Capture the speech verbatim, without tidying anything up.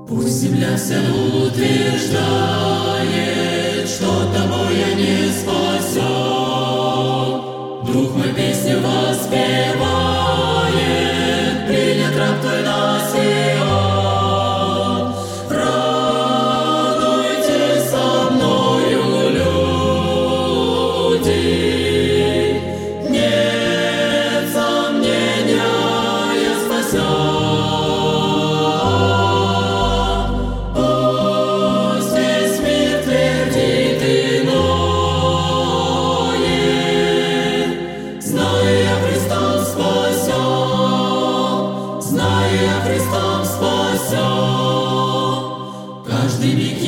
Пусть земля вся утверждает, что тобой я не спасен. Друг мой песню воспевает, принят раб твой на Сион. Радуйтесь со мною, люди, нет сомнения, я спасен. Христом спасен, каждый миг